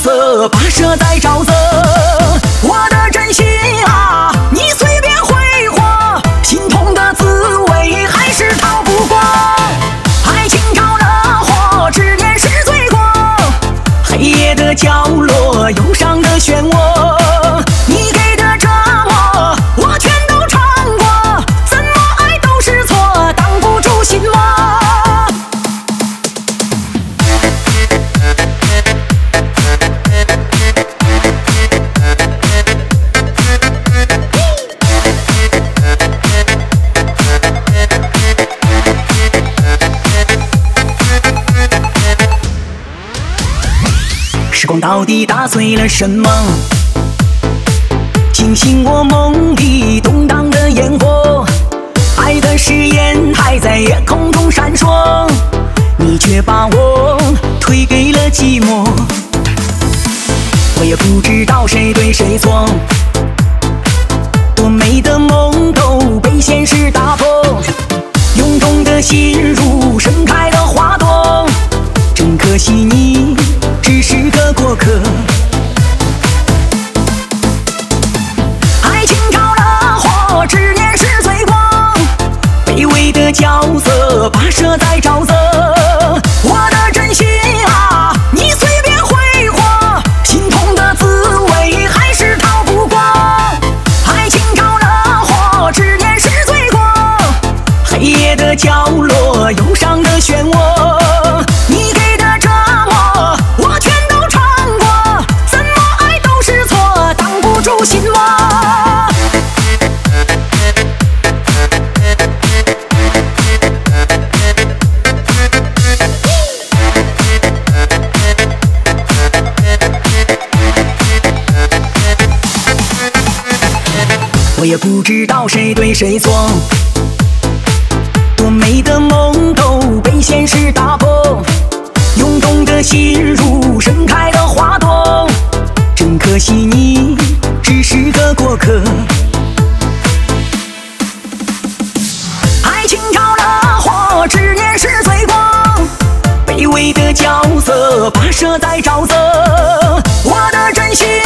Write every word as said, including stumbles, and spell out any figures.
色跋涉在沼泽。我的真心啊，你随便挥霍，心痛的滋味还是逃不过。爱情着了火，执念是罪过。黑夜的角落，忧伤的漩涡。你给的折磨，我全都尝过。怎么爱都是错，挡不住心魔。时光到底打碎了什么？惊醒我梦里动荡的烟火。爱的誓言还在夜空中闪烁，你却把我推给了寂寞。我也不知道谁对谁错，多美的梦都被现实打破。涌动的心如盛开的花朵，真可惜你只是个过客。爱情着了火，执念是罪过。卑微的角色跋涉在沼泽。我的真心啊，你随便挥霍，心痛的滋味还是逃不过。爱情着了火，执念是罪过。黑夜的角落，忧伤的漩涡。你给的折磨，我全都尝过。怎么爱都是错，挡不住心魔。我也不知道谁对谁错，多美的梦都被现实打破。涌动的心如盛开的花朵，真可惜你只是个过客。爱情着了火，执念是罪过。卑微的角色跋涉在沼泽。我的真心